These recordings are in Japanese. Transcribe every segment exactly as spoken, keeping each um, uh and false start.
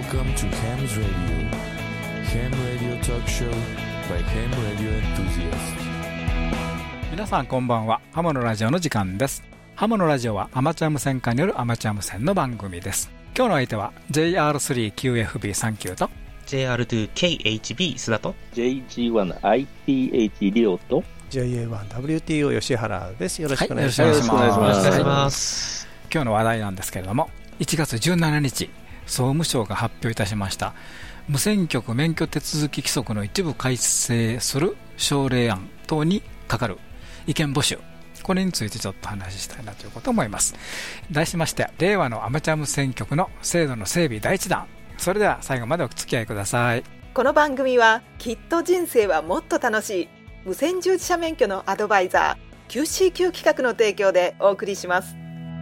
Welcome to Ham's Radio. Ham Radio Talk Show by Ham Radio Enthusiasts. 皆さんこんばんは。ハモのラジオの時間です。ハモのラジオはアマチュア無線化によるアマチュア無線の番組です。今日の相手は ジェイアールスリーキューエフビーさんきゅう とジェイアールツーケーエイチビー 須田とジェイジーワンアイティーエイチ リオとジェイエーワンダブリューティーオー 吉原です。よろしくお願いしはい、 ます。 よろしくお願いします。 お願いします。 今日の話題なんですけれども、いちがつじゅうしちにち総務省が発表いたしました無線局免許手続き規則の一部改正する省令案等にかかる意見募集、これについてちょっと話したいなということを思います。題しまして令和のアマチュア無線局の制度の整備第一弾。それでは最後までお付き合いください。 この番組はきっと人生はもっと楽しい無線従事者免許のアドバイザー キューシーキュー 企画の提供でお送りします。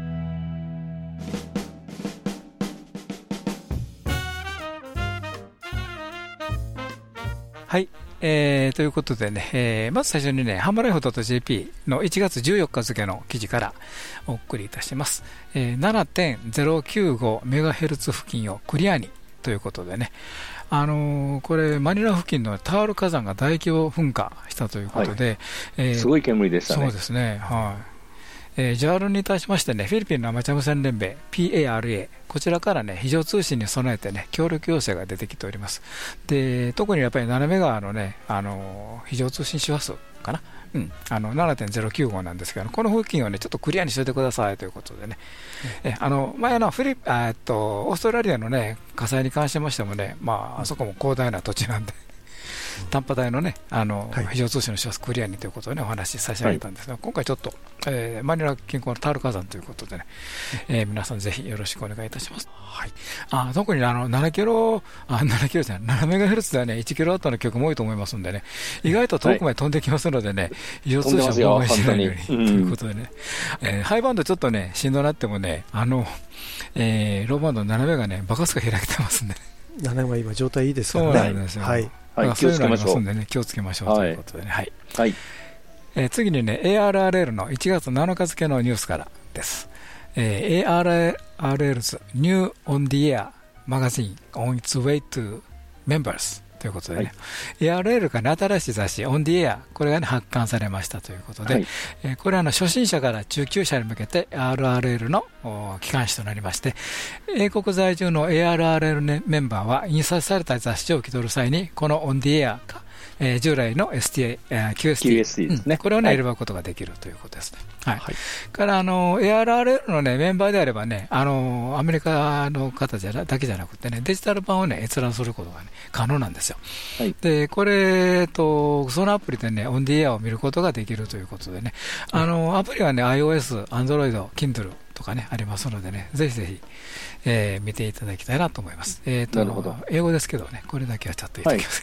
はい、えー、ということでね、えー、まず最初にね、ハムライフ .jp のいちがつじゅうよっか付の記事からお送りいたします。えー、ななてんゼロきゅうごメガヘルツ 付近をクリアにということでね、あのー、これマニラ付近のタール火山が大規模噴火したということで、はいえー、すごい煙でしたね。 そうですね、はいえー、ジャール に対しましてね、フィリピンのアマチュア無線連盟 ピーエーアールエー、 こちらからね非常通信に備えてね協力要請が出てきております。で特にやっぱりななメガのね、あのー、非常通信周波数かな、うん、あの ななてんゼロきゅうご なんですけど、この付近をねちょっとクリアにしておいてくださいということでね、うん、えあの前のフィリピン、えっとオーストラリアのね火災に関しましてもね、まああそこも広大な土地なんで短波帯のね、あの、はい、非常通信の周波数クリアにということでね、お話し差し上げたんですが、はい、今回ちょっと、えー、マニラ近郊のタール火山ということでね、えー、皆さんぜひよろしくお願いいたします。はい、あ特にあのななキロ、あななキロじゃない、ななメガヘルツではね、いちキロワットの曲も多いと思いますんでね、意外と遠くまで飛んできますのでね、はい、非常通信を妨害しないようにということでね、うんえー、ハイバンドちょっとね、しんどなってもね、あの、えー、ローバンドのななメガね、爆発が開けてますんでね。 ななメガ今状態いいですからね。 そうなんですよ。 はいはい、そういうのありますんでね、気をつけましょうということでね。はいはいえー、次にね、エーアールアールエル のいちがつなのか付のニュースからです。えー、エーアールアールエル 's New On the Air Magazine on its way to members ということでね、はい、エーアールエル から、ね、新しい雑誌 On the Air、 これが、ね、発刊されましたということで、はいえー、これはあの初心者から中級者に向けて アールアールエル の機関誌となりまして、英国在住の エーアールアールエル メンバーは印刷された雑誌を受け取る際にこの On the Air か、えー、従来の エスティー、えー、キューエスティー, キューエスティーですね、うん、これを、ねはい、選ぶことができるということですね。はいはい、からあの エーアールアールエル の、ね、メンバーであればね、あのアメリカの方じゃだけじゃなくてね、デジタル版を、ね、閲覧することが、ね、可能なんですよ。はい、でこれとそのアプリでね On the Air を見ることができるということでね、あのアプリはね iOS、Android、Kindle とかねありますのでね、ぜひぜひ、えー、見ていただきたいなと思います。えーと、なるほど。英語ですけどね、これだけはちょっと言っておきます、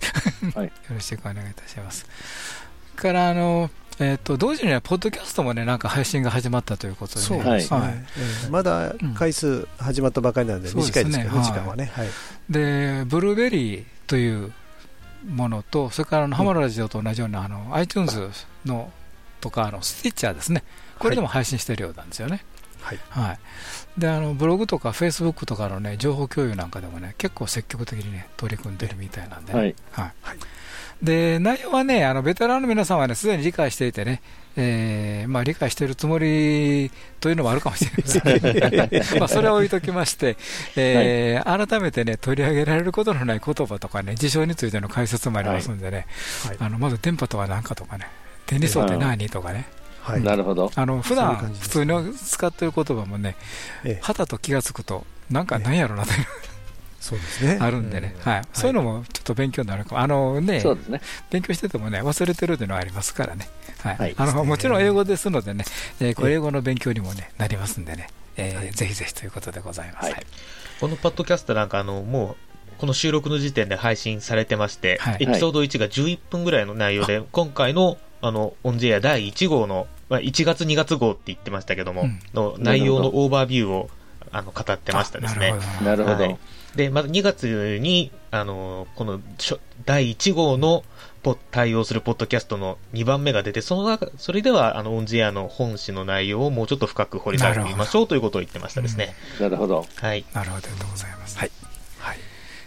はい、よろしくお願いいたします。からあのえー、と同時に、ね、ポッドキャストも、ね、なんか配信が始まったということで、ね、 そうですね、はいえー、まだ回数始まったばかりなので短いですけど、ねね、時間はね、はい、 でブルーベリーというものと、それからあのハマラジオと同じようなあの iTunes のとかあのスティッチャーですね、これでも配信しているようなんですよね。はいはい、であのブログとかフェイスブックとかの、ね、情報共有なんかでも、ね、結構積極的に、ね、取り組んでいるみたいなんで、ねはいはいはい、で内容はね、あのベテランの皆さんはねすでに理解していてね、えーまあ、理解しているつもりというのもあるかもしれませんけどまあそれは置いときまして、えーはい、改めて、ね、取り上げられることのない言葉とか、ね、事象についての解説もありますのでね、はいはい、あのまず電波とは何かとかね、電離層って何とかね、 はい、なるほど。 あの普段普通に使っている言葉もね、ええ、はたと気がつくとなんか何やろうなという、ええ、 そうですね、 あるんでね、うんはい、そういうのもちょっと勉強になるかも、あのね、そうですね、勉強しててもね忘れてるというのはありますからね、はいはい、あのもちろん英語ですのでね、えー、これ英語の勉強にも、ね、なりますんでね、えーはい、ぜひぜひということでございます。はい、 このポッドキャストなんかあのもうこの収録の時点で配信されてまして、はい、エピソードいちがじゅういっぷんぐらいの内容で、はい、今回のあのオンジェアだいいち号のいちがつにがつ号って言ってましたけども、うん、の内容のオーバービューをあの語ってましたですね。 なるほど。はい、 でまずにがつにあのこのだいいち号のポ対応するポッドキャストのにばんめが出て、その中それではあのオンジェアの本誌の内容をもうちょっと深く掘り下げてみましょうということを言ってましたですね。 なるほど。 はい。 なるほどでございます。はい。はい。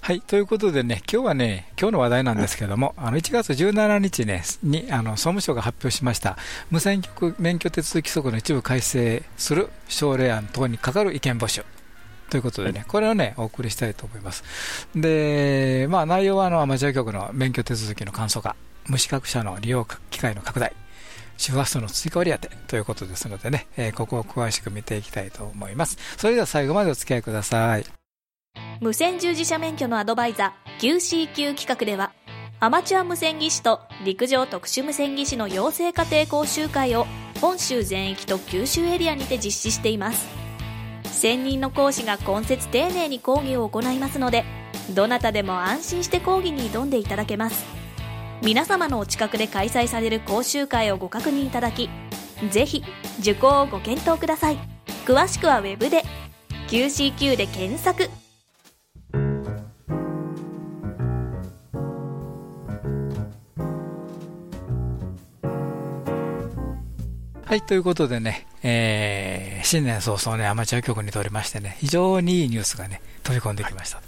はい、ということでね、今日はね、今日の話題なんですけども、あのいちがつじゅうしちにち、ね、にあの総務省が発表しました無線局免許手続規則の一部改正する省令案等にかかる意見募集ということでね、これをね、お送りしたいと思います。で、まあ、内容はあのアマチュア局の免許手続きの簡素化、無資格者の利用機会の拡大、周波数の追加割り当てということですのでね、えー、ここを詳しく見ていきたいと思います。それでは最後までお付き合いください。 無線従事者免許のアドバイザー キューシーキュー 企画では、アマチュア無線技師と陸上特殊無線技師の養成家庭講習会を本州全域と九州エリアにて実施しています。専任の講師が今節丁寧に講義を行いますので、どなたでも安心して講義に挑んでいただけます。皆様のお近くで開催される講習会をご確認いただき、ぜひ受講をご検討ください。詳しくはウェブで キューシーキュー で検索。 はい、ということでね、えー、新年早々ね、アマチュア局にとりましてね、非常にいいニュースがね、飛び込んできました、はい、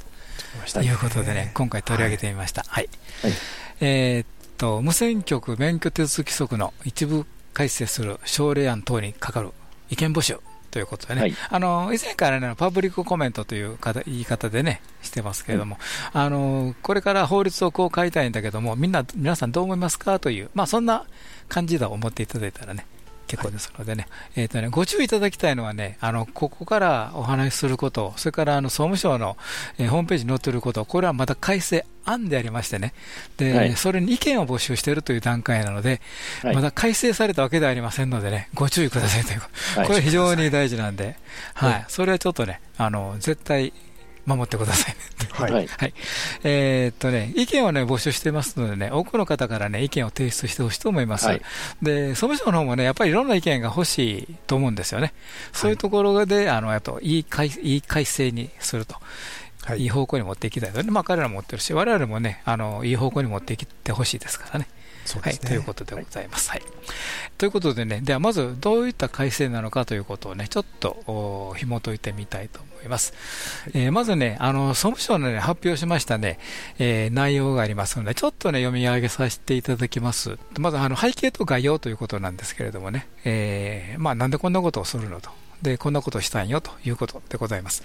ということでね、今回取り上げてみました。はい。はい、えー、っと、無線局免許手続規則の一部改正する省令案等にかかる意見募集ということでね、はい、あの以前からね、パブリックコメントという言い方でね、してますけれども、うん、あのこれから法律をこう変えたいんだけども、みんな、皆さんどう思いますかという、まあ、そんな感じだと思っていただいたらね、結構ですのでね、はい、えーとね、ご注意いただきたいのはね、あのここからお話しすること、それからあの総務省の、えー、ホームページに載っていること、これはまだ改正案でありましてね、で、はい、それに意見を募集しているという段階なので、はい、まだ改正されたわけではありませんのでね、ご注意くださいという、はい、これ非常に大事なんで、はいはい、それはちょっとね、あの絶対守ってくださいね。はいはい、えー、っとね、意見をね、募集してますのでね、多くの方からね、意見を提出してほしいと思います。はい、で、総務省の方もね、やっぱりいろんな意見が欲しいと思うんですよね。そういうところで、あの、やっといい改、いい改正にすると。はい、いい方向に持っていきたいと、ね、まあ、彼らも持ってるし、我々もね、あの、いい方向に持っていってほしいですからね。そうですね、はい、ということでございます。はいはい、ということでね、ではまずどういった改正なのかということをね、ちょっと紐解いてみたいと思います。はい、えー、まずね、あの総務省の、ね、発表しましたね、えー、内容がありますので、ちょっとね、読み上げさせていただきます。まずあの背景と概要ということなんですけれどもね、えーまあ、なんでこんなことをするのと。で、こんなことをしたいよということでございます。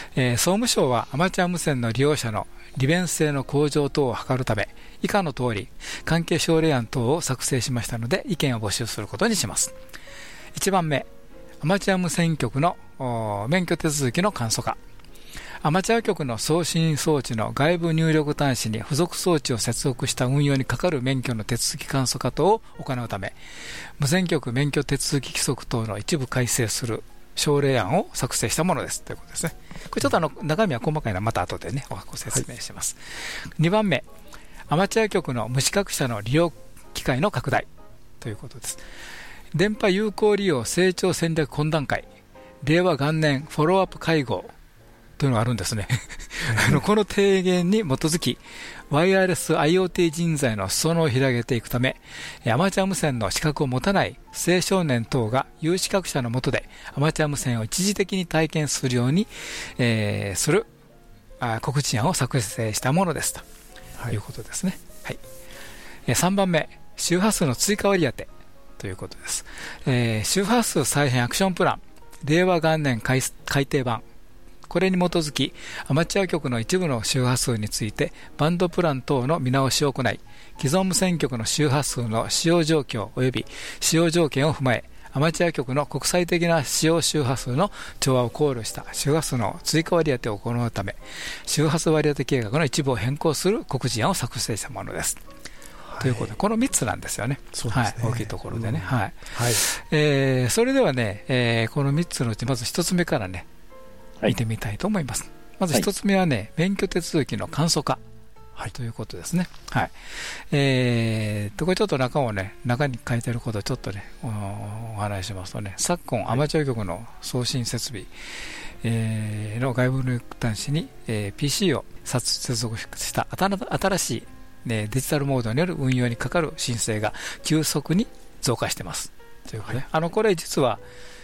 えー、総務省はアマチュア無線の利用者の利便性の向上等を図るため、以下の通り、関係省令案等を作成しましたので、意見を募集することにします。いちばんめ、アマチュア無線局の免許手続きの簡素化。アマチュア局の送信装置の外部入力端子に付属装置を接続した運用にかかる免許の手続き簡素化等を行うため、無線局免許手続き規則等の一部改正する省令案を作成したものですということですね。これちょっとあの中身は細かいのはまた後でね、ご説明します。はい、にばんめ、アマチュア局の無資格者の利用機会の拡大ということです。電波有効利用成長戦略懇談会、令和元年フォローアップ会合というのがあるんですね。あのこの提言に基づき、ワイヤレス IoT 人材の裾野を広げていくため、アマチュア無線の資格を持たない青少年等が有資格者の下でアマチュア無線を一時的に体験するように、えー、するあ告知案を作成したものですと、はい、いうことですね。はい、さんばんめ、周波数の追加割り当てということです。えー、周波数再編アクションプラン、令和元年改訂版、これに基づき、アマチュア局の一部の周波数についてバンドプラン等の見直しを行い、既存無線局の周波数の使用状況及び使用条件を踏まえ、アマチュア局の国際的な使用周波数の調和を考慮した周波数の追加割り当てを行うため、周波数割り当て計画の一部を変更する告示案を作成したものです。はい、ということで、このみっつなんですよね。そうですね。はい、大きいところでね。うん、はい。はい、えー、それではね、えー、このみっつのうち、まずひとつめからね、見てみたいと思います。まず一つ目はね、はい、免許手続きの簡素化、はい、ということですね。はい。えー、とこれちょっと中をね、中に書いてあることをちょっとね、お, お話ししますとね、昨今アマチュア局の送信設備、えー、の外部入力端子に、えー、ピーシー を接続した新しい、ね、デジタルモードによる運用にかかる申請が急速に増加しています。ということで、はい、あのこれ実は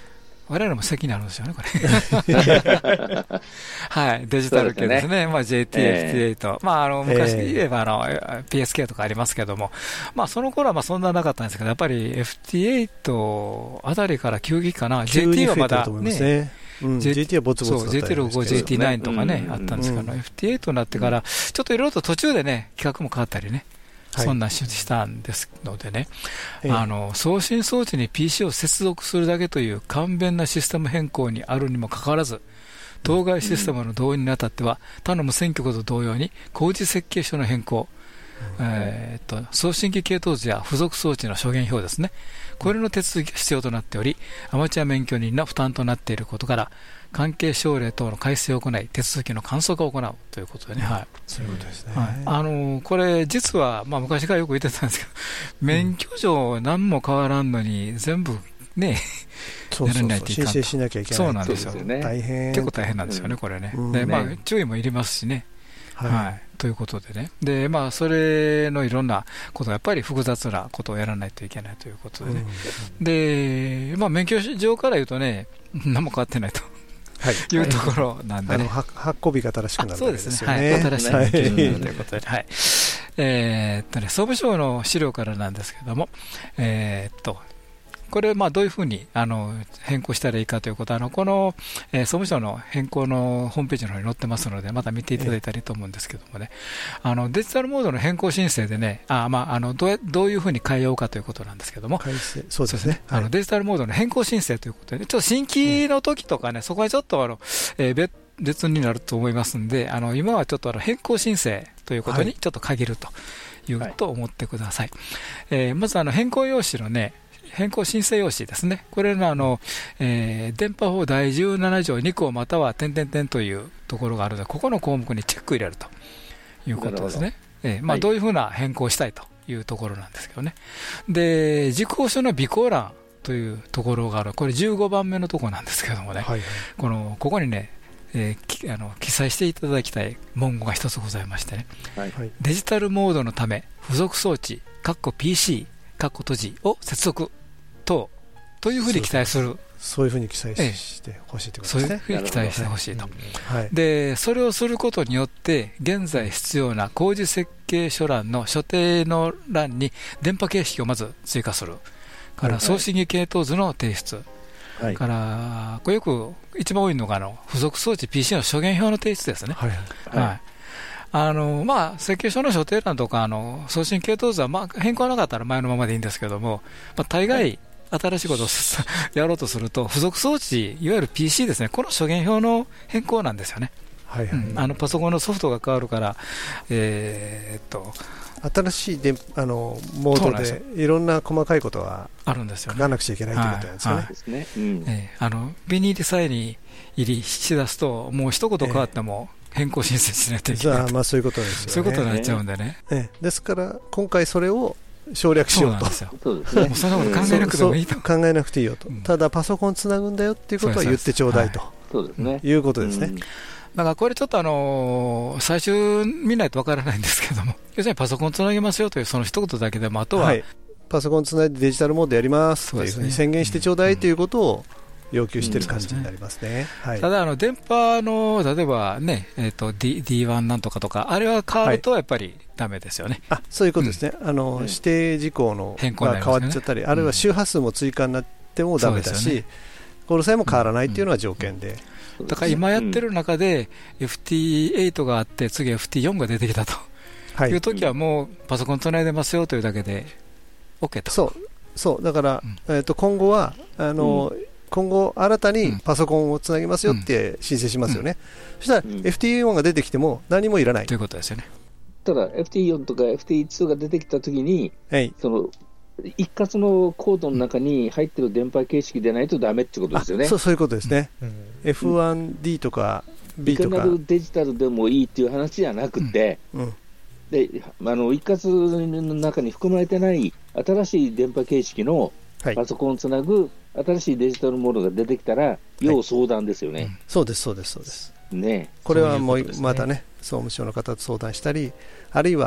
我々も責任あるんですよね、これ。はい、デジタル系ですね、すねまあ、ジェイティー、エフティーエイト、えーまあ、あの昔言えばあの、えー、ピーエスケー とかありますけども、まあ、その頃はまあそんななかったんですけど、やっぱり エフティーエイト あたりから急激かな、ジェイティー はまだね。うん、ジェイティー はぼつぼつだったんですけど、ジェイティーろくじゅうご、ジェイティーナイン とかね、うん、あったんですけど、うん、エフティーエイト になってから、ちょっといろいろと途中でね、企画も変わったりね、はい、そんなしたんですのでね、えー、あの送信装置に ピーシー を接続するだけという簡便なシステム変更にあるにもかかわらず、当該システムの導入にあたっては、他の無線局と同様に工事設計書の変更、うんえー、と送信機系統図や付属装置の諸言表ですね、これの手続きが必要となっており、アマチュア免許人の負担となっていることから、関係省令等の改正を行い、手続きの簡素化を行うということでね、はい、 そういうことですね、 はい、あのこれ、実は、まあ、昔からよく言ってたんですけど、免許証、何も変わらんのに、全部ね、 そうそうそうやらないといかんと、申請しなきゃいけない、 そうなんですよ、 大変結構大変なんですよね、これね、 うんでまあ、注意もいりますしね。はいはい、ということでね、でまあ、それのいろんなこと、やっぱり複雑なことをやらないといけないということでね、うん、でまあ、免許上から言うとね、何も変わってないと。はい、いうところなんで、ね、 あの発行日が新しくなるわけですよね。 そうですね、はい、新しい免許証ということで、はい、えーっとね、総務省の資料からなんですけども、えーっとこれ、まあどういうふうにあの変更したらいいかということは、あのこの、えー、総務省の変更のホームページの方に載ってますので、また見ていただいたらいいと思うんですけどもね、あのデジタルモードの変更申請でね、あ、まあ、あのどうやどういうふうに変えようかということなんですけども、 そうですね、 あのデジタルモードの変更申請ということで、ね、ちょっと新規の時とかね、うん、そこはちょっとあの、えー、別別になると思いますんで、あの今はちょっとあの変更申請ということにちょっと限るというと思ってください。はい、えー、まずあの変更用紙のね、変更申請用紙ですね、これのあの、えー、電波法だいじゅうなな条に項または点々点というところがあるので、ここの項目にチェック入れるということですね。えーまあ、どういうふうな変更をしたいというところなんですけどね。で、事項書の備考欄というところがある、これじゅうごばんめのところなんですけどもね、はいはい、このここにね、えー、あの記載していただきたい文言が一つございましてね、はいはい、デジタルモードのため付属装置 ピーシー 閉じを接続等というふうに記載する、 そういうふうに記載してほしいということですね。 そういうふうに記載してほしいと、はい、でそれをすることによって現在必要な工事設計書欄の所定の欄に電波形式をまず追加するから送信機系統図の提出、はい、からこれよく一番多いのがあの付属装置 ピーシー の諸言表の提出ですね。はいはいはい、あのまあ、設計書の所定欄とかあの送信系統図は、まあ、変更なかったら前のままでいいんですけども、まあ、大概、はい新しいことをやろうとすると、付属装置、いわゆる ピーシー ですね、この諸言表の変更なんですよね。はいはい、うん、あのパソコンのソフトが変わるから、えー、っと新しいであのモードでいろんな細かいことはあるんですよね。 書かなくちゃいけないということなんですよね。はいはいえー、あのビニールさえに入りしだすと、もう一言変わっても変更申請しないといけない、 えー、まあそういうことですよね。 そういうことになっちゃうんでね。 えー、ですから今回それを省略しようと。 そうですよ。そんなこと考えなくてもいいと。 考えなくていいよと。ただパソコンつなぐんだよっていうことは言ってちょうだいと。そうですね。いうことですね。 だからこれちょっとあの最終見ないとわからないんですけども、要するにパソコンつなげますよというその一言だけでも、あとは、はい、 パソコンつないでデジタルモードやりますというふうに宣言してちょうだいということを要求している感じになりますね。 ただあの電波の例えばね、えーと D、ディーワン なんとかとかあれは変わるとやっぱりダメですよね。 はい、あそういうことですね。うん、あの指定事項の変更が変わっちゃったり、ね、あるいは周波数も追加になってもダメだし、うんね、この際も変わらないというのは条件で。 うん、だから今やってる中で エフティーエイト があって次 エフティーフォー が出てきたと、はい、いう時はもうパソコンつないでますよというだけで OK と。 そうそうだから、うん、えー、と今後はあの、うん、今後新たにパソコンをつなぎますよって申請しますよね。うん、そしたら エフティーフォー が出てきても何もいらないということですよね。 ただ エフティーフォー とか エフティーツー が出てきたときに、はい、その一括のコードの中に入っている電波形式でないとダメってことですよね。 そう、そういうことですね。うん、エフワンディー とか B とかいかなるデジタルでもいいっていう話じゃなくて、うんうん、であの一括の中に含まれてない新しい電波形式のパソコンをつなぐ新しいデジタルモードが出てきたら、はい、要相談ですよね。うん、 そうですそうですそうです。 ね、 これはもうまたね、総務省の方と相談したり、あるいは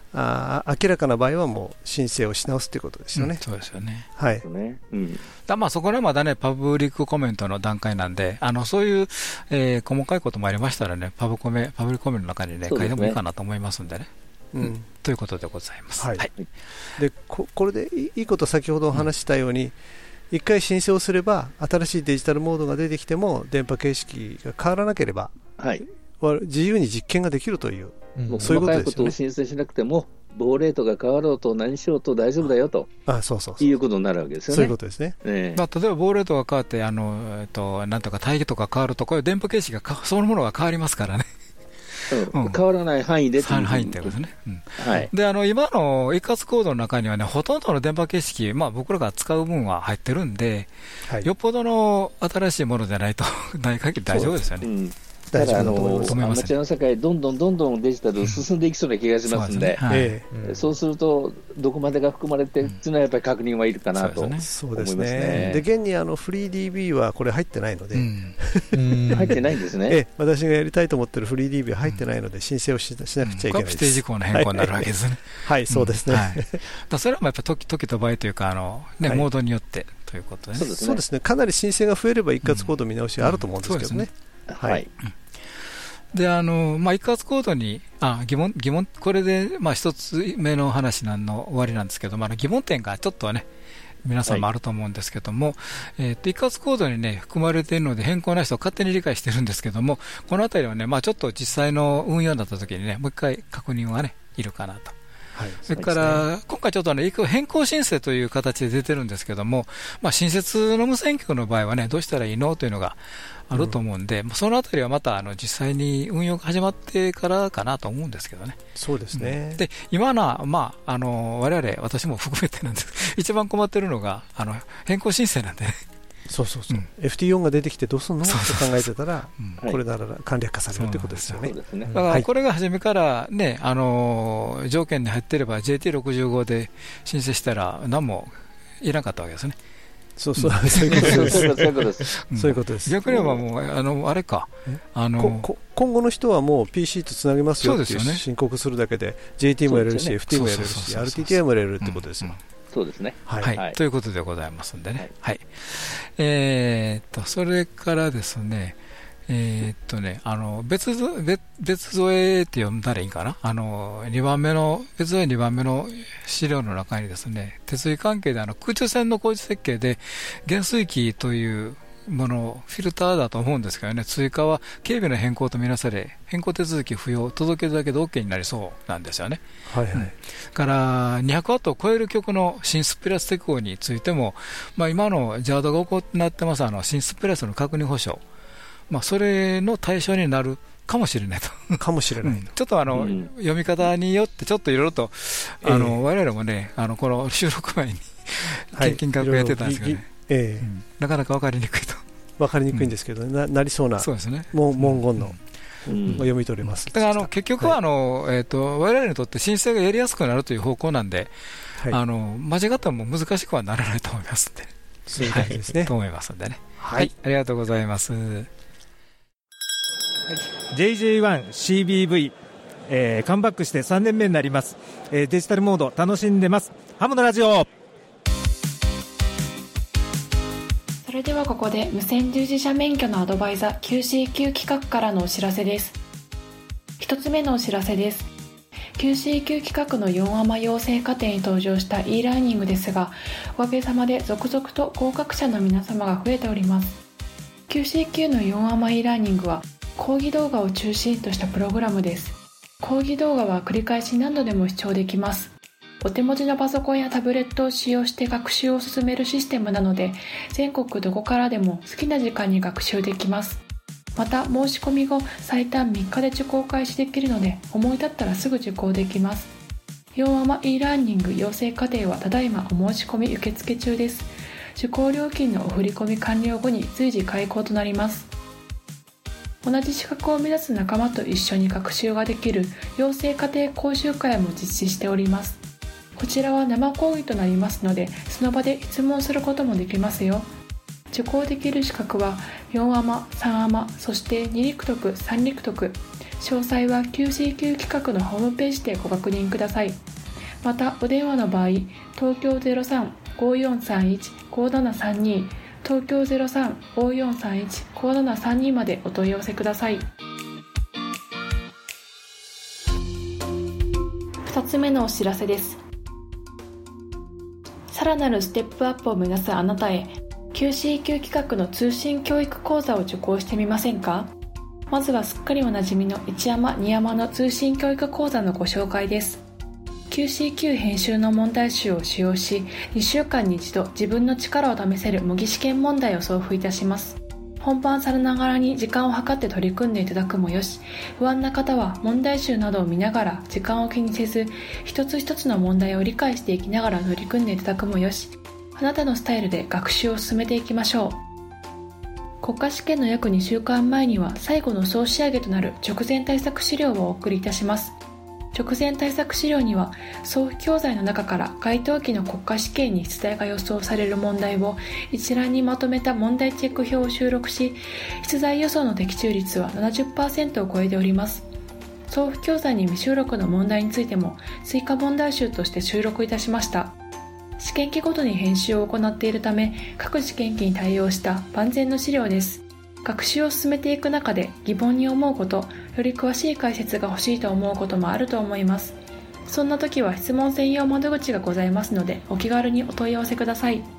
あ明らかな場合はもう申請をし直すということですよね、うん、 そうですよね、 はい、 うん、 だまあそこはまだねパブリックコメントの段階なんで、あのそういう、えー、細かいこともありましたらね、パブコメパブリックコメントの中にね書いてもいいかなと思いますんでね、うん、ということでございます、 はいはい、で こ, これでいいこと、先ほどお話したように、うん、一回申請をすれば新しいデジタルモードが出てきても電波形式が変わらなければ、はい、自由に実験ができるという、 うん、そういうことですよね。細かいことを申請しなくても亡霊とか変わろうと何しようと大丈夫だよと、 あそうそうそういうことになるわけですよね。 そういうことですね、 えーまあ、例えば亡霊とか変わってあの、えっと、なんとか大気とか変わると、こういう電波形式がそのものが変わりますからね。 うんうん、変わらない範囲で範囲ということですね、うんはい、であの今の一括コードの中にはね、ほとんどの電波形式、まあ、僕らが使う分は入ってるんで、はい、よっぽどの新しいものじゃないとない限り大丈夫ですよね。 だからあのアマチュアの世界、どんどんどんどんデジタル進んでいきそうな気がしますんで、うん そうですね、はい、そうすると、どこまでが含まれてっていうのは、やっぱり確認はいるかなと思いますね。 そうですね。で、現にあのフリー ディービー はこれ入ってないので、うん、入ってないんですね。 え私がやりたいと思ってるフリー ディービー は入ってないので、申請を し, しなくちゃいけないです。 規定事項の変更になるわけですね。 はい、はい、そうですね。はい、 だそれはやっぱり時時と場合というか、あのね、はい、モードによってということですね。 そうですね。かなり申請が増えれば一括コード見直しがあると思うんですけどね。はい。 であのまあ、一括コードにあ疑問、疑問これで、まあ、一つ目の話なんの終わりなんですけど、まあ、疑問点がちょっとね、皆さんもあると思うんですけども、はい、えー、と一括コードに、ね、含まれているので変更なしと勝手に理解してるんですけども、このあたりはね、まあ、ちょっと実際の運用になったときにね、もう一回確認は、ね、いるかなと。はい、それから、ね、今回ちょっと、ね、変更申請という形で出てるんですけども、まあ、新設の無線局の場合はね、どうしたらいいのというのがあると思うんで、うん、そのあたりはまたあの実際に運用が始まってからかなと思うんですけどね。 そうですね。 うん、で今のは、まあ、あの我々、私も含めてなんです一番困ってるのがあの変更申請なんでね。 そうそうそう、うん、エフティーオー が出てきてどうするのと考えてたら、うん、これなら簡略化されるということですよね。 だからこれが初めから、ね、あの条件に入っていれば ジェーティーろくじゅうご で申請したら何もいらなかったわけですね。 そうそう、そういうことです。そういうことです。 逆に言えばもうあのあれか、あのこ今後の人はもう ピーシー とつなげますよっていう申告するだけで ジェーティー もやれるし エフティー もやれるし アールティーティーアイ もやれるってことですよ。 そうですね。 はい、はい、ということでございますんでね。はい。はい、えー、っとそれからですね、えー、っとねあの別別別添えって読んだらいいかな。あのにばんめの別添えにばんめの資料の中にですね、手続き関係であの空中線の工事設計で減衰期というものフィルターだと思うんですけどね、追加は軽微な変更とみなされ変更手続き不要、届けるだけで OK になりそうなんですよね。はいはい、うん、からにひゃくワットを超える局の新スプレス適合についても、まあ、今の ジャード が行ってますあの新スプレスの確認保証、まあ、それの対象になるかもしれないと。 かもしれない、うん、 ちょっとあの、うん、読み方によってちょっといろいろとあの、えー、我々もねあのこの収録前に献金額やってたんですけどね、えーうん、なかなか分かりにくいと分かりにくいんですけど、うん、な, なりそうなそうです、ね、文言の、うん、読み取れます。 だからあの結局はあの、はい、えー、と我々にとって申請がやりやすくなるという方向なんで、はい、あの間違ったらもう難しくはならないと思いますんで、 そういう感じですね、はい、 と思いますんでね、はいはい、ありがとうございます。 ジェイジェイワンシービーブイ、えー、カムバックしてさんねんめになります、えー、デジタルモード楽しんでます。ハムのラジオ。 それではここで無線従事者免許のアドバイザー キューシーキュー 企画からのお知らせです。一つ目のお知らせです。 キューシーキュー 企画のよんアマ養成課程に登場した e ラーニングですが、おかげさまで続々と合格者の皆様が増えております。 キューシーキュー のよんアマ e ラーニングは講義動画を中心としたプログラムです。講義動画は繰り返し何度でも視聴できます。お手持ちのパソコンやタブレットを使用して学習を進めるシステムなので、全国どこからでも好きな時間に学習できます。また申し込み後最短みっかで受講開始できるので、思い立ったらすぐ受講できます。よんアマ e ラーニング養成課程はただいまお申し込み受付中です。受講料金のお振込完了後に随時開講となります。同じ資格を目指す仲間と一緒に学習ができる養成課程講習会も実施しております。こちらは生講義となりますので、その場で質問することもできますよ。 受講できる資格はよんアマ、さんアマ、そしてに陸徳、さん陸徳。詳細は キューシーキュー 企画のホームページでご確認ください。またお電話の場合、東京 ゼロさん ごーよんさんいち ごーななさんに、東京 ゼロさん ごーよんさんいち ごーななさんにまでお問い合わせください。ふたつめのお知らせです。さらなるステップアップを目指すあなたへ、 キューシーキュー 企画の通信教育講座を受講してみませんか。まずはすっかりおなじみのいちアマ、にアマの通信教育講座のご紹介です。 キューシーキュー 編集の問題集を使用し、にしゅうかんに一度自分の力を試せる模擬試験問題を送付いたします。本番されながらに時間を計って取り組んでいただくもよし、不安な方は問題集などを見ながら時間を気にせず、一つ一つの問題を理解していきながら取り組んでいただくもよし、あなたのスタイルで学習を進めていきましょう。国家試験の約にしゅうかんまえには最後の総仕上げとなる直前対策資料をお送りいたします。直前対策資料には送付教材の中から該当期の国家試験に出題が予想される問題を一覧にまとめた問題チェック表を収録し、出題予想の的中率は ななじゅっパーセント を超えております。送付教材に未収録の問題についても追加問題集として収録いたしました。試験期ごとに編集を行っているため、各試験期に対応した万全の資料です。学習を進めていく中で疑問に思うこと、より詳しい解説が欲しいと思うこともあると思います。そんな時は質問専用窓口がございますので、お気軽にお問い合わせください。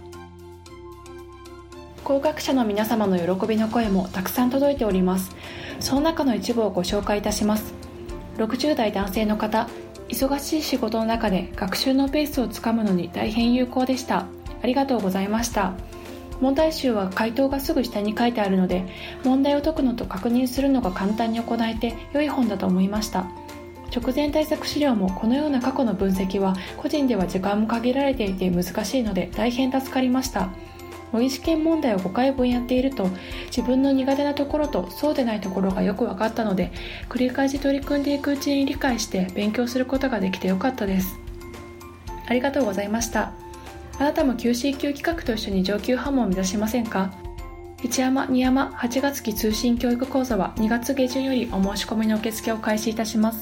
合格者の皆様の喜びの声もたくさん届いております。その中の一部をご紹介いたします。ろくじゅう代男性の方、忙しい仕事の中で学習のペースをつかむのに大変有効でした。ありがとうございました。問題集は回答がすぐ下に書いてあるので、問題を解くのと確認するのが簡単に行えて良い本だと思いました。直前対策資料もこのような過去の分析は個人では時間も限られていて難しいので大変助かりました。模擬試験問題をごかいぶんやっていると、自分の苦手なところとそうでないところがよく分かったので、繰り返し取り組んでいくうちに理解して勉強することができてよかったです。ありがとうございました。あなたも キューシーキュー 企画と一緒に上級ハムを目指しませんか。いちアマ、にアマ、はちがつ期通信教育講座はにがつ下旬よりお申し込みの受付を開始いたします。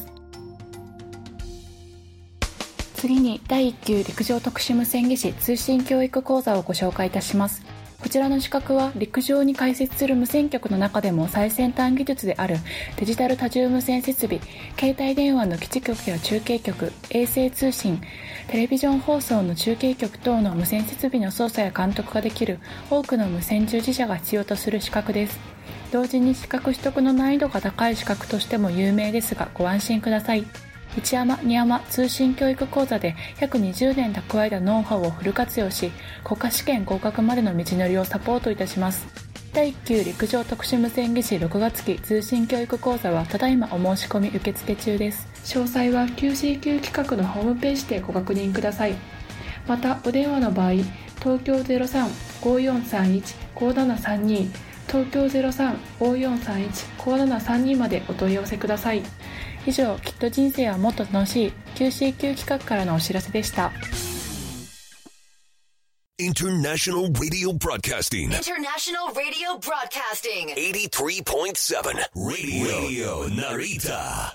次にだいいっ級陸上特殊無線技師通信教育講座をご紹介いたします。こちらの資格は陸上に開設する無線局の中でも最先端技術であるデジタル多重無線設備、携帯電話の基地局や中継局、衛星通信、テレビジョン放送の中継局等の無線設備の操作や監督ができる多くの無線従事者が必要とする資格です。同時に資格取得の難易度が高い資格としても有名ですが、ご安心ください。いちアマ、にアマ通信教育講座で約にじゅうねん蓄えたノウハウをフル活用し、国家試験合格までの道のりをサポートいたします。だいいっ級陸上特殊無線技師ろくがつ期通信教育講座はただいまお申し込み受付中です。詳細は キューシーキュー 企画のホームページでご確認ください。またお電話の場合、東京 ゼロさん ごーよんさんいち ごーななさんに、東京 ゼロさん ごーよんさんいち ごーななさんにまでお問い合わせください。以上、きっと人生はもっと楽しい キューシーキュー 企画からのお知らせでした。 International Radio Broadcasting International Radio Broadcasting エイティスリーポイントセブン Radio Narita。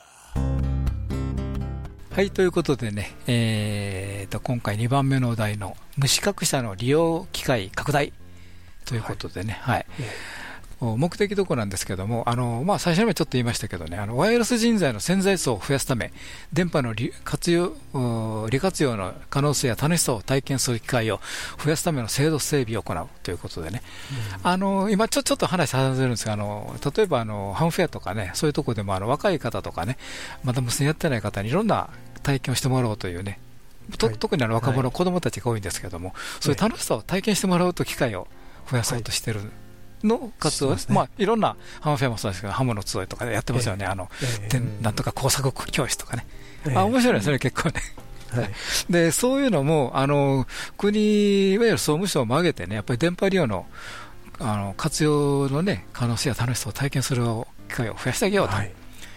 はい、ということでね、えー、と今回にばんめのお題の無資格者の利用機会拡大ということでね、はい、はい目的どころなんですけども、あの、まあ、最初にもちょっと言いましたけどね、あのワイヤレス人材の潜在層を増やすため、電波の利活用、利活用の可能性や楽しさを体験する機会を増やすための制度整備を行うということでね、うん、あの今ちょ、ちょっと話させるんですが、あの例えばあのハムフェアとかね、そういうところでもあの若い方とかね、まだ無線やってない方にいろんな体験をしてもらおうというね、とはい、特にあの若者、はい、子どもたちが多いんですけども、そういう楽しさを体験してもらうと機会を増やそうとしている。はいの活動、ね、まあ、いろんなハムフェアもそうですけど、ハムの集いとかでやってますよね、えー、あのえー、なんとか工作教室とかね、えー、あ面白いですね、結構ね。はい、でそういうのもあの国、いわゆる総務省も挙げてね、やっぱり電波利用の、あの活用の、ね、可能性や楽しさを体験する機会を増やしてあげようと言っ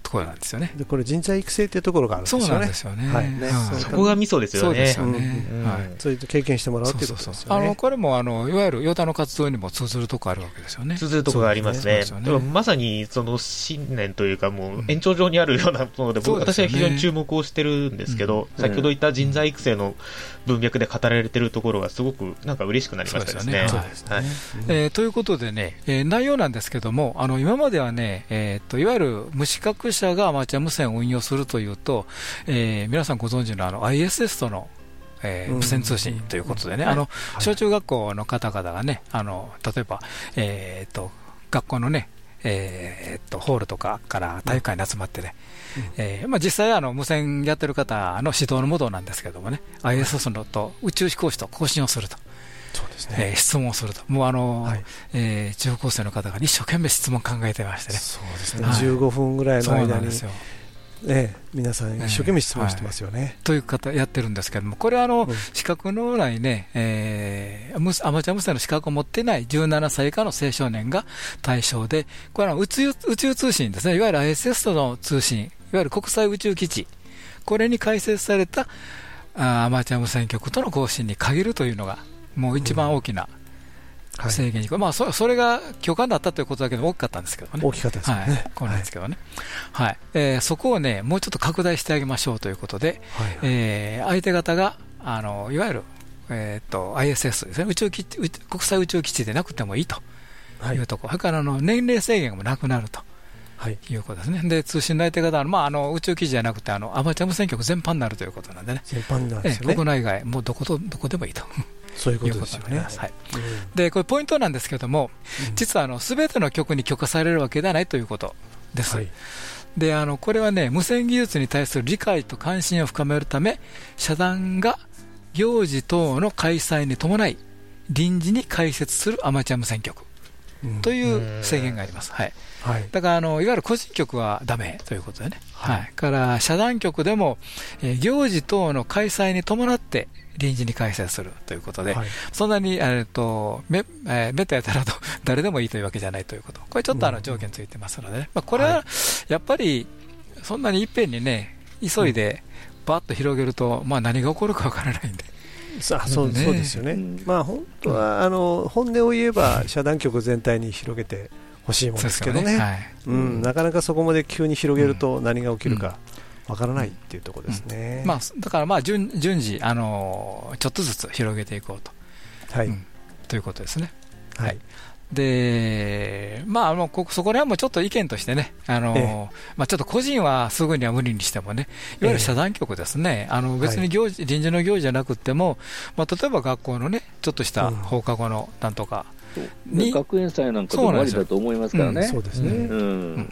ところなんですよね。 でこれ人材育成っていうところがあるんですよね。 そうなんですよね。 はいね、うん、そこがミソですよね。そうですよね。 うんうん、はい。そういう経験してもらうっていうことですよね。そうそうそう、 あのこれもあのいわゆるヨタの活動にも通ずるところあるわけですよね。 通ずるところがありますね。でもまさにその信念というかもう延長上にあるようなもので、僕、うん、私は非常に注目をしてるんですけど、うん、先ほど言った人材育成の文脈で語られてるところがすごくなんか嬉しくなりましたですね。 ということでね、えー、内容なんですけども、あの今まではね、えー、っといわゆる無資格者がアマチュア無線を運用するというと、えー、皆さんご存知のあの アイエスエス との、えー、無線通信ということでね、うん、あの、はい、小中学校の方々がね、あの例えば、えー、っと学校のね、えー、っとホールとかから体育館に集まってね、うんえーまあ、実際あの無線やってる方の指導のもとなんですけどもね、アイエスエス のと宇宙飛行士と交信をすると。 そうですね、 えー、質問をすると、もうあの、はいえー、中高生の方が一生懸命質問考えてましてね、 そうですね、はい、じゅうごふんぐらいの間に、ね、皆さん、一生懸命質問してますよね。えーはい、 という方やってるんですけども、これはあの、うん、資格のないね、えー、アマチュア無線の資格を持っていないじゅうななさい以下の青少年が対象で、これは宇宙、宇宙通信ですね、いわゆる アイエスエス との通信、いわゆる国際宇宙基地、これに開設されたあアマチュア無線局との交信に限るというのが、もう一番大きな制限に、うんはいまあ、そ, それが許可だったということだけど大きかったんですけどね。 大きかったですね。はい、 こうなんですけどね。はいはいえー、そこをね、もうちょっと拡大してあげましょうということで、はいはいえー、相手方があのいわゆる、えー、と アイエスエス ですね、宇宙基地、国際宇宙基地でなくてもいいというところ、はい、それからあの年齢制限もなくなると。はい、いうことですね。で通信の相手方は、まあ、あの宇宙基地じゃなくてあのアマチュア無線局全般になるということなんでね。 全般なんですよね。 国内外もうどことどこでもいいと。 そういうことですよね。 はいうん、でこれポイントなんですけども、うん、実はあの全ての局に許可されるわけではないということです。はい、であのこれはね、無線技術に対する理解と関心を深めるため、社団が行事等の開催に伴い臨時に開設するアマチュア無線局という制限があります。はいはい、だからあのいわゆる個人局はダメということでね、はいはい、から社団局でも、えー、行事等の開催に伴って臨時に開催するということで、はい、そんなに、えー、とめ、えー、めったやったらと誰でもいいというわけじゃないということ、これちょっとあの条件ついてますので、ねまあ、これはやっぱりそんなにいっぺんにね急いでバッと広げると、まあ、何が起こるかわからないんで。 さあそう、ね、そうですよね、まあ、本当は、うん、あの本音を言えば社団局全体に広げてほしいものですけどね、ねはいうん、なかなかそこまで急に広げると何が起きるかわからないっていうところですね、 うんまあ、だからまあ 順, 順次、あのー、ちょっとずつ広げていこうと、はいうん、ということですね。はい、はいでまあ、あのこそこら辺もちょっと意見としてね、あの、ええまあ、ちょっと個人はすぐには無理にしてもね、いわゆる社団局ですね、ええ、あの別に行事、はい、臨時の行事じゃなくても、まあ、例えば学校のね、ちょっとした放課後のなんとかに、 うん、学園祭なんかでもありだと思いますからね。 そうですね、うんうん、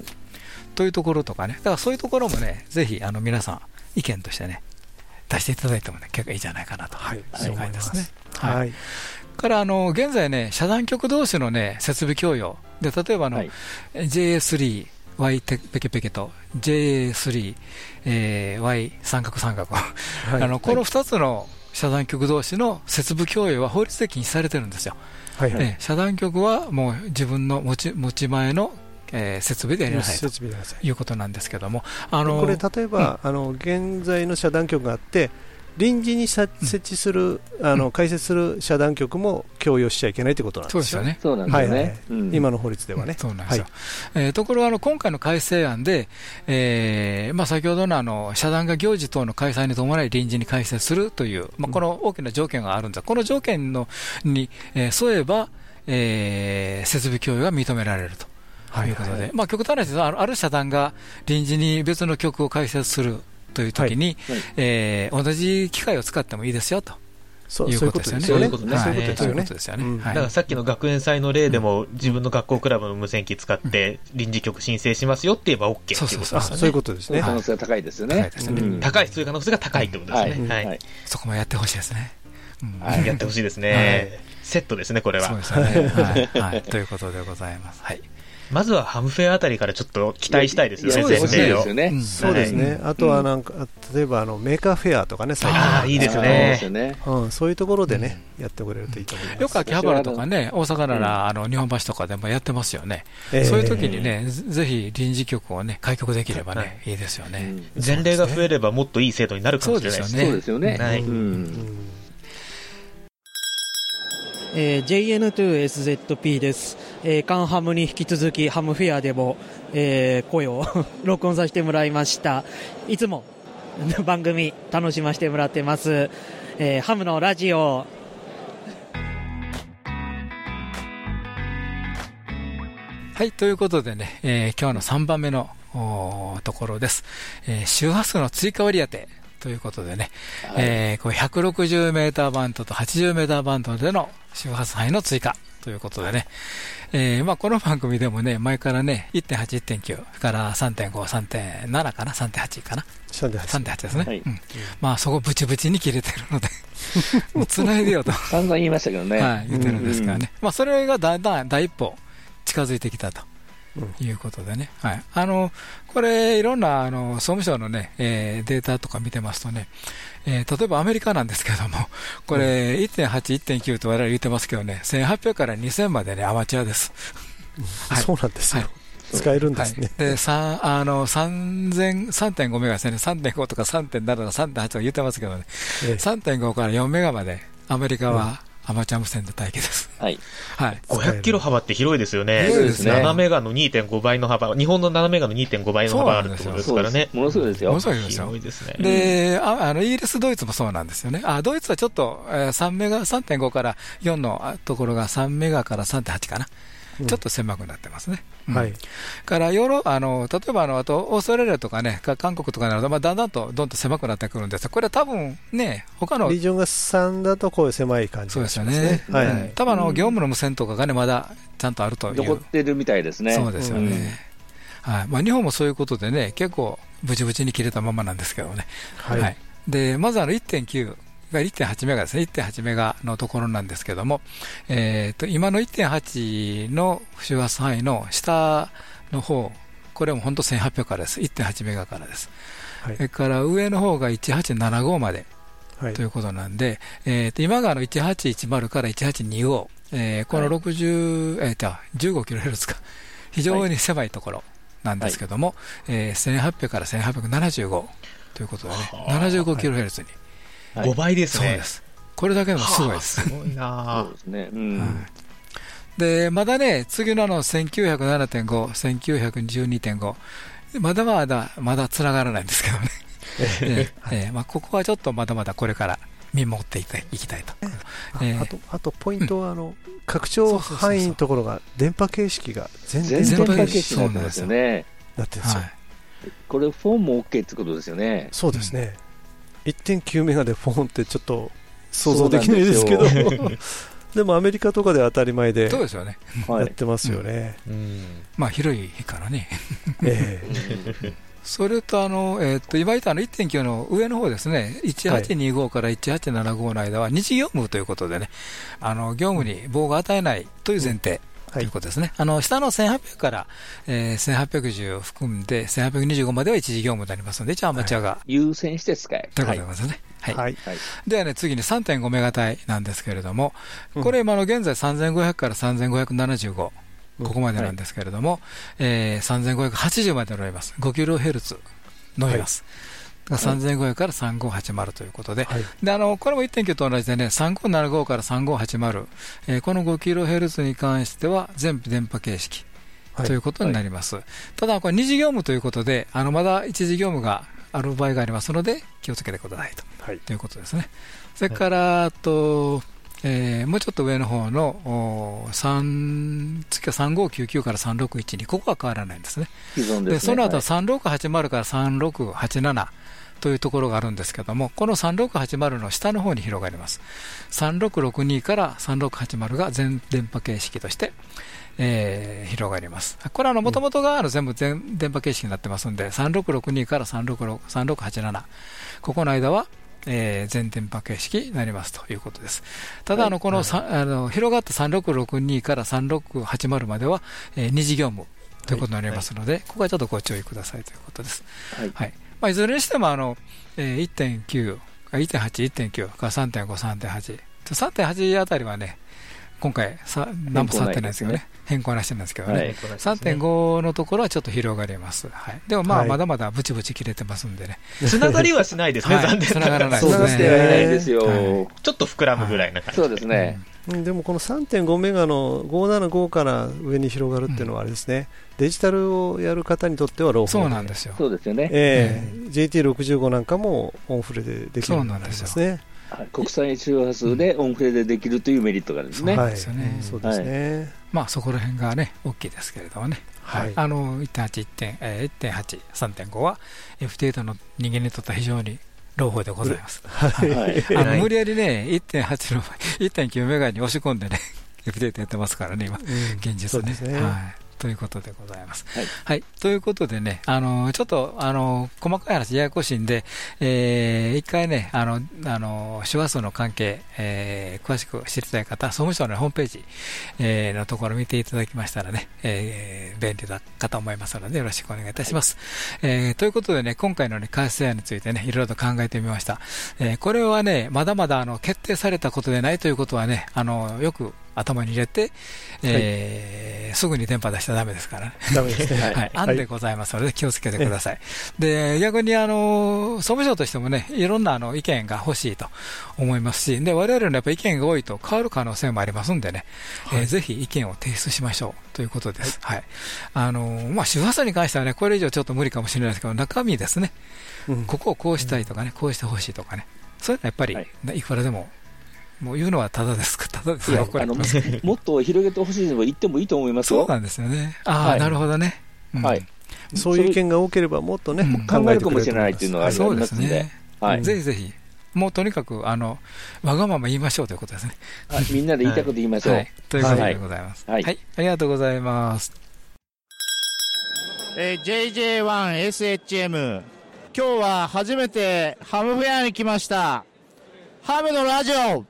というところとかね、だからそういうところもね、ぜひあの皆さん、意見としてね、出していただいてもね、結構いいじゃないかなという感じですね。はい、はいからあの現在ね、社団局同士のね設備共用で、例えばあの、はい、ジェイエースリーワイ ペケペケと ジェイエースリー、えー、ワイ 三角三角、はい、あのこのふたつの社団局同士の設備共用は法律で禁止されてるんですよ。はいはい、社団局はもう自分の持ち持ち前のえー、設備でやりなさいということなんですけども、あのこれ例えば、うん、あの現在の社団局があって臨時に設置する、うん、あの開設する社団局も共用しちゃいけないということなんですよね。 そうなんですよね、はいはいうん、今の法律ではね、 うん、そうなんですよ、はいえー、ところがあの今回の改正案で、えーまあ、先ほど の, あの社団が行事等の開催に伴い臨時に開設するという、まあ、この大きな条件があるんですが、この条件のに、えー、沿えば、えー、設備共用が認められるということで、はいはいまあ、極端な話です。ある社団が臨時に別の局を開設するというときに、はいはいえー、同じ機械を使ってもいいですよということですよね。 そういうことですよね。 だからさっきの学園祭の例でも、うん、自分の学校クラブの無線機使って臨時局申請しますよって言えば OK っていうことですよね。 そういうことですね。 可能性が高いですよね。 高い、そういう可能性が高いってことですね。はいはい、 そこもやってほしいですね。 うんはい、やってほしいですね、はい。セットですね、これは。 そうですね。はいはい、ということでございます。はいまずはハムフェアあたりからちょっと期待したいですよね、 そうですね、 そうですね、あとはなんか、うん、例えばあのメーカーフェアとかね、最近あいいですね、 うん、そういうところでね、うん、やってくれるといいと思います。 よく秋葉原とかね、大阪なら、うん、あの日本橋とかでもやってますよね、えー、そういう時にね、ぜひ臨時局をね、開局できればね、はい、いいですよね、 うん、前例が増えればもっといい制度になるかもしれないですね。 そうですよね。はい、うんうんえー、ジェイエヌツーエスゼットピー です、えー、カンハムに引き続きハムフェアでも、えー、声を録音させてもらいました。いつも番組楽しませてもらってます、えー、ハムのラジオ。 はい、ということでね、えー、今日のさんばんめのところです、えー、周波数の追加割り当てということでね、はい、えー、これひゃくろくじゅうメーターバンドとはちじゅうメーターバンドでの周波数範囲の追加ということでね、えーまあ、この番組でもね、前からね、いってんはち、いってんきゅう、から さんてんご、さんてんなな かな、さんてんはち かな、さんてんはち ですね、はい、うん、まあそこブチブチに切れてるのでもうつないでよと散々言いましたけどね、 はい、言ってるんですからね、うんうん、まあ、それがだんだん第一歩近づいてきたということでね、はい、あのこれ、いろんなあの総務省の、ねえー、データとか見てますとね、えー、例えばアメリカなんですけども、これ、いってんはち、いってんきゅう と我々言ってますけどね、せんはっぴゃくからにせんまで、ね、アマチュアです。 はい、そうなんですよ、はい、使えるんですね。 はい、であのさんてんごメガですね、さんてんごとか さんてんなな とか さんてんはち とか言ってますけどね、ええ、さんてんご からよんメガまで、アメリカは、うん、アマチュア無線で待機です。 はい。 はい。 ごひゃくキロ幅って広いですよね。 広いですね。 ななメガの にてんご 倍の幅、日本のななメガの にてんご 倍の幅あるってことですからね。 ものすごいですよ。 ものすごいですよ。 広いですね。 で、ああのイギリス、ドイツもそうなんですよね。あ、ドイツはちょっと、えー、さんメガ、さんてんご からよんのところがさんメガから さんてんはち かな。ちょっと狭くなってますね。うん、はい。からヨーロあの例えばあのあとオーストラリアとかね、韓国とかになると、まあ、だんだんとどんどん狭くなってくるんです。これは多分ね、他のリージョンがさんだとこういう狭い感じがしますね。そうですよね。はい。 多分あの業務の無線とかがね、まだちゃんとあるという。 残ってるみたいですね。 そうですよね。うん、はい。まあ日本もそういうことでね、結構ブチブチに切れたままなんですけどね。はい。はい、でまずあの いってんきゅう。が いってんはち メガですね、いってんはち メガのところなんですけども、えー、と今の いってんはち の周波数範囲の下の方、これも本当せんはっぴゃくからです、いってんはち メガからです、はい、それから上の方がいちはちななごまで、はい、ということなんで、えー、と今があのいちはちいちまるからいちはちにご、えー、このろくじゅう、えー、と じゅうごキロヘルツ か、非常に狭いところなんですけども、はい、えー、せんはっぴゃくからせんはっぴゃくななじゅうごということでね、ななじゅうごキロヘルツ に、 はい、ごばいですね。 そうです。これだけでもすごいです。 すごいな。 そうですね。うん。 はい、でまだね、次のあの せんきゅうひゃくななてんご、せんきゅうひゃくじゅうにてんご、まだまだまだつながらないんですけどね。えーえーまあ、ここはちょっとまだまだこれから見守っていきたいと。 えー、あとあとポイントはあの、うん、拡張範囲のところが電波形式が全然電波形式になってますよね。 なってるんですよ。はい、 これフォンも OK ってことですよね。 そうですね。いってんきゅう メガでフォンってちょっと想像できないですけどでもアメリカとかで当たり前でやってますよね。 うんうん、まあ広いからね、えー、それとあの、えー、と今言ったの いってんきゅう の上の方ですね、いちはちにごからいちはちななごの間は日業務ということでね、あの業務に妨害を与えないという前提、うんということですね。あの下のせんはっぴゃくから、えー、せんはっぴゃくじゅうを含んでせんはっぴゃくにじゅうごまでは一時業務になりますので、一応アマチュアが、はい、 優先して使えるということでございますね。はいはいはい、ではね、次に さんてんご メガ帯なんですけれども、これ今の現在さんぜんごひゃくからさんぜんごひゃくななじゅうご、ここまでなんですけれども、はい、えー、さんぜんごひゃくはちじゅうまで乗ります。ごキロヘルツ 乗ります。はい、さんぜんごひゃくからさんごーはちまるということで、はい、であのこれも いってんきゅう と同じでね、さんごーななごからさんごーはちまる、えー、この ごキロヘルツ に関しては全部電波形式、はい、ということになります。はい、ただこれ二次業務ということで、あのまだ一次業務がある場合がありますので気をつけてくださいと、はい、ということですね。それから、はい、あと、えー、もうちょっと上の方のさん次はさんごーきゅうきゅうからさんろくいちに、ここは変わらないんですね。 既存ですね。 でその後はさんろくはちまるからさんろくはちななというところがあるんですけども、このさんろくはちまるの下の方に広がります。さんろくろくにからさんろくはちまるが全電波形式として、えー、広がります。これはもともとがある全部全電波形式になってますので、さんろくろくにからさんろくはちなな、ここの間は、 えー、全電波形式になりますということです。ただ、あのこの、はい、あの広がったさんろくろくにからさんろくはちまるまでは、えー、二次業務ということになりますので、はいはい、ここはちょっとご注意くださいということです。はいはいまあ、いずれにしてもあの、えー、いってんきゅう、いってんはち、いってんきゅう から さんてんご、さんてんはち、さんてんはち あたりはね、今回さ、何も触ってないですよね。変更なしなんですけどね。はい、さんてんご のところはちょっと広がります。はい、でもまあ、はい、まだまだブチブチ切れてますんでね。 つながりはしないですね、残念ながら。 つながらないですね。 そうですよ、はい。 ちょっと膨らむぐらいな感じ、 はい。そうですね。 うん、でもこの さんてんご メガのごひゃくななじゅうごから上に広がるっていうのはあれですね、うん、デジタルをやる方にとっては朗報で、 そうなんですよ。 そうですよね。 えー、ジェイティーろくじゅうご なんかもオンフレでできるようになりますね。 国際周波数でオンフレでできるというメリットがあるんですね。 そうですよね。そうですね。 まあそこら辺がね大きいですけれどもね。はい。あの いってんはち、いってんはち、さんてんご は エフティー との人間にとっては非常に朗報でございます。はい。あの無理やりね いってんはち の いってんきゅう メガに押し込んでね エフティー とやってますからね今、うん、現実ね。そうですね。はい。ということでございます。はい。はい、ということでね、あのちょっとあの細かい話ややこしいんで、えー、一回ね、あのあの周波数の関係、えー、詳しく知りたい方、総務省のホームページ、えー、のところを見ていただきましたらね、えー、便利だかと思いますのでよろしくお願いいたします。はい、えー、ということでね、今回のね開発案についてね、いろいろと考えてみました。えー、これはね、まだまだあの決定されたことでないということはね、あのよく頭に入れて、えーはい、すぐに電波出しちゃダメですからね。ダメですね。はい。案でございますので気をつけてください。で、逆にあの、総務省としてもね、いろんなあの意見が欲しいと思いますし、で、我々のやっぱ意見が多いと変わる可能性もありますんでね、はい、えー、ぜひ意見を提出しましょうということです。はい。はい、あの、まあ、周波数に関してはね、これ以上ちょっと無理かもしれないですけど、中身ですね。うん、ここをこうしたいとかね、こうしてほしいとかね、そういうのはやっぱり、はい、いくらでも、もう言うのはただですか、ただですよ。 あのもっと広げてほしいと言ってもいいと思いますよ。 そうなんですよね。ああ、はい、なるほどね、 うん。はい。そういう意見が多ければもっとね、うん、 考えるかもしれないというのがありますので、そうですね。 はい。ぜひぜひ、もうとにかくあのわがまま言いましょうということですね。 はい、みんなで言いたいこと言いましょう。はいはい、 ということでございます。はい、はい。ありがとうございます。 えー、ジェイジェイワンエスエイチエム、今日は初めてハムフェアに来ました。ハムのラジオ。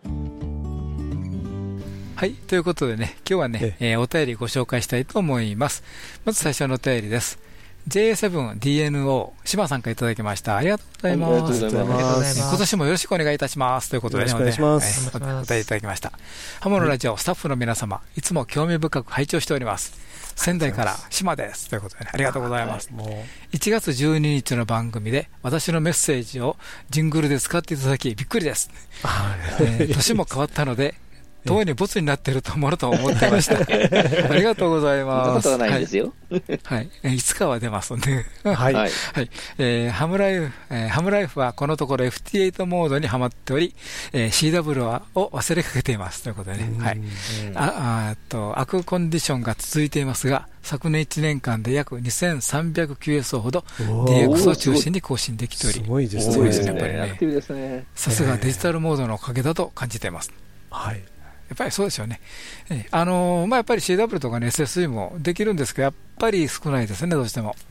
はい、ということでね、今日はね、えー、お便りご紹介したいと思います。まず最初のお便りです。ジェイエーセブンディーエヌオー 島さんからいただきました。ありがとうございます。ありがとうございます。今年もよろしくお願いいたしますということで、ね、 よろしくお願いします。 お便りいただきました。ハモのラジオスタッフの皆様、いつも興味深く拝聴しております。仙台から島ですということで、ね、ありがとうございます。いちがつじゅうににちの番組で私のメッセージをジングルで使っていただきびっくりです。えー、年も変わったのでとうにボツになっているともろと思ってました。ありがとうございます。 そんなことはないんですよ。 はい。はい、いつかは出ますんで。はい。はい。えー、ハムライフ、えー、ハムライフはこのところ エフティーエイト モードにはまっており、えー、シーダブリュー を忘れかけています。ということでね。はい。あ、あと、悪コンディションが続いていますが、昨年いちねんかんで約にせんさんびゃくキューエス ほど ディーエックス を中心に更新できており、 すごいですね。 すごいですね。やっぱりね。さすがデジタルモードのおかげだと感じています。はい。やっぱりそうですよね。あのーまあ、やっぱり シーダブリュー とか、ね、エスエスイー もできるんですけど、やっぱり少ないですね、どうしても。うん、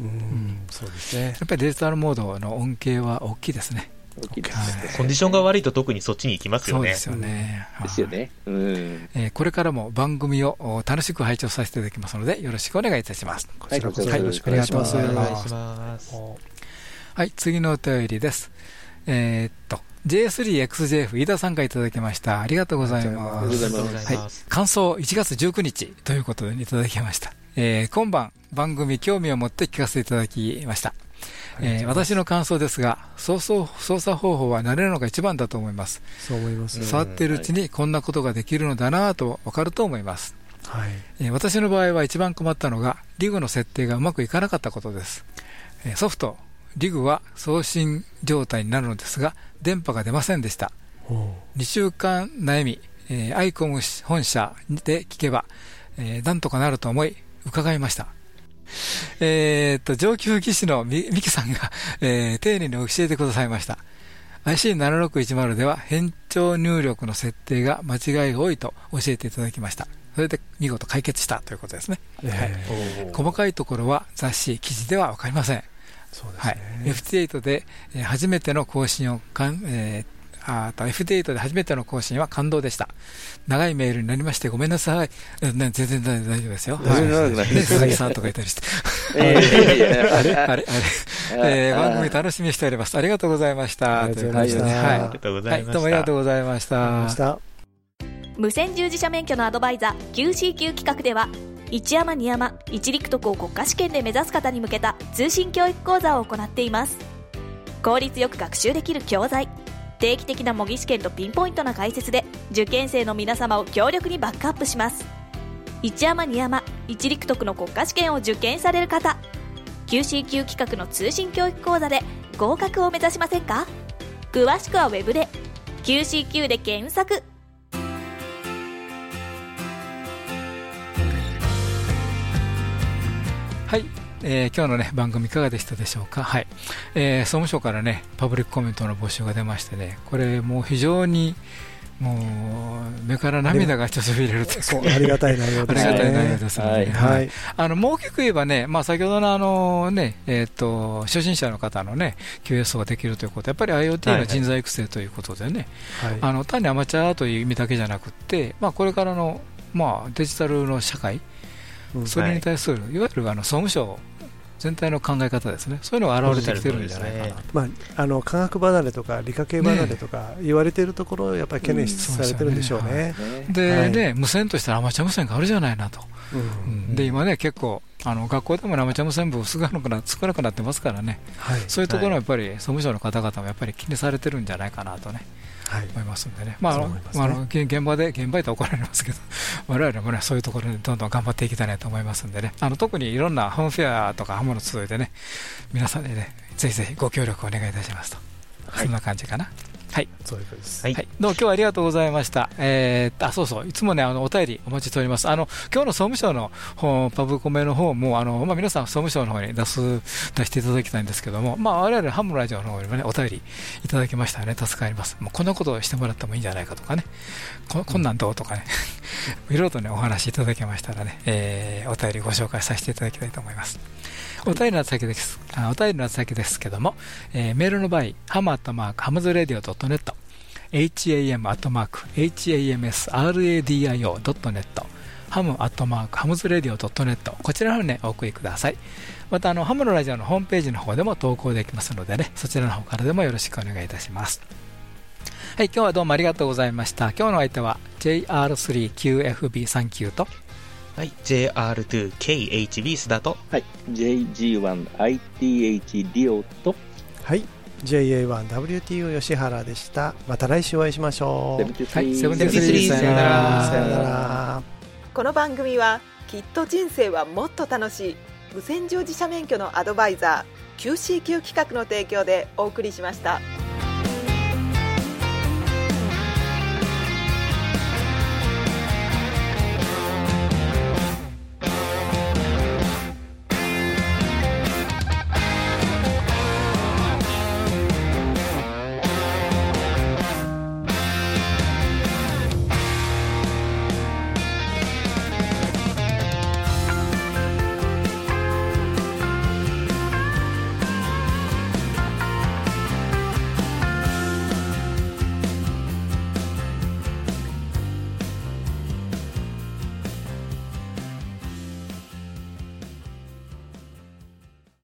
そうですね。やっぱりデジタルモードの恩恵は大きいですね。 大きいですね。コンディションが悪いと特にそっちに行きますよね。 そうですよね。 うん、ですよね。うん、 えー。これからも番組を楽しく拝聴させていただきますので、よろしくお願いいたします。 こちらこそよろしくお願いします。 はい、ありがとうございます。はい、次のお便りです。えー、っと。ジェイエススリーエックスジェイエフ 飯田さんからいただきました。ありがとうございます。はい、感想いちがつじゅうくにちということでいただきました。えー、今晩番組興味を持って聞かせていただきました。えー、私の感想ですが、操作、操作方法は慣れるのが一番だと思います。 そう思いますね。 触っているうちにこんなことができるのだなと分かると思います。はい。えー、私の場合は一番困ったのがリグの設定がうまくいかなかったことです。えー、ソフトリグは送信状態になるのですが電波が出ませんでした。にしゅうかん悩み、えー、アイコム本社で聞けば、えー、なんとかなると思い伺いました。えー、っと上級技師のミキさんが、えー、丁寧に教えてくださいました。 アイシーななろくいちまる では変調入力の設定が間違いが多いと教えていただきました。それで見事解決したということですね。えーはい、細かいところは雑誌記事では分かりません。 そうですね、はい、エフティーエイト で、えー、初めての更新をかん、えーあと エフティーエイト で初めての更新は感動でした。長いメールになりましてごめんなさい。全然大丈夫ですよ。 大丈夫です。 鈴木さんとか言ったりして。あれあれあれ、えー、番組楽しみにしております。ありがとうございました。 ありがとうございました。ありがとうございました。 どうもありがとうございました。 無線従事者免許のアドバイザー キューシーキュー 企画では、一山二山一陸徳を国家試験で目指す方に向けた通信教育講座を行っています。効率よく学習できる教材、定期的な模擬試験とピンポイントな解説で受験生の皆様を強力にバックアップします。一山二山一陸徳の国家試験を受験される方、 キューシーキュー 企画の通信教育講座で合格を目指しませんか？詳しくはウェブで キューシーキュー で検索。 はい、えー、今日の、ね、番組いかがでしたでしょうか。はい、えー、総務省から、ね、パブリックコメントの募集が出ましてね、これもう非常にもう目から涙が一つ入れるというそうありがたい内容ですね。 ありがたい内容ですね。はいはい、あのもう大きく言えばね、まあ、先ほどの、あの、ねえー、と初心者の方の、ね、キューエス ができるということはやっぱり IoT の人材育成ということでね、はいはい、あの単にアマチュアという意味だけじゃなくて、まあ、これからの、まあ、デジタルの社会、それに対する、はい、いわゆるあの総務省全体の考え方ですね、そういうのが現れてきてるんじゃないかなと、ね、まあ、 あの科学離れとか理科系離れとか言われているところをやっぱり懸念されてるんでしょうね。 でね、無線としたらアマチュア無線があるじゃないなと、うんうん、で今ね結構あの学校でもアマチュア無線部少なくな、少なくなってますからね、はい、そういうところはやっぱり総務省の方々もやっぱり気にされてるんじゃないかなとね、はい、思いますんでね、まああのね、あの現場で現場で怒られますけど我々もねそういうところでどんどん頑張っていきたいなと思いますんでね、あの特にいろんなハムフェアとかハムの集いでね皆さんでねぜひぜひご協力お願いいたしますと、はい、そんな感じかな。はい、 そういうことです。 はい、はい、どうも今日はありがとうございました。えー、あ、そうそう、いつもね、あのお便りお待ちしております。あの今日の総務省の方パブコメの方もあの、まあ、皆さん総務省の方に出す出していただきたいんですけども、まあ、我々ハムラジオの方にもねお便りいただきましたらね助かります。もうこんなことをしてもらってもいいんじゃないかとかね、こ, こんなんどうとかねいろいろとねお話いただけましたらね、えー、お便りご紹介させていただきたいと思います。お便りの先です。あお便りの先ですけども、えー、メールの場合、ハムアットマークハムズラディオドットネット、エイチエーエムアットマークエイチエーエムエスラディオドットネット、ハムアットマークハムズラディオドットネット、こちらの方に、ね、お送りください。またあのハムのラジオのホームページの方でも投稿できますのでね、そちらの方からでもよろしくお願いいたします。はい、今日はどうもありがとうございました。今日の相手は ジェイアールスリーキューエフビーさんきゅう と、 はい、ジェイアールツーケーエイチビー 須田と、 はい、ジェイジーワンアイティーエイチ リオと、 はい、ジェイエーワンダブリューティーオー 吉原でした。また来週お会いしましょう。 はい、セブンティースリー、さよなら。さよなら。 この番組はきっと人生はもっと楽しい無線乗自社免許のアドバイザー キューシーキュー 企画の提供でお送りしました。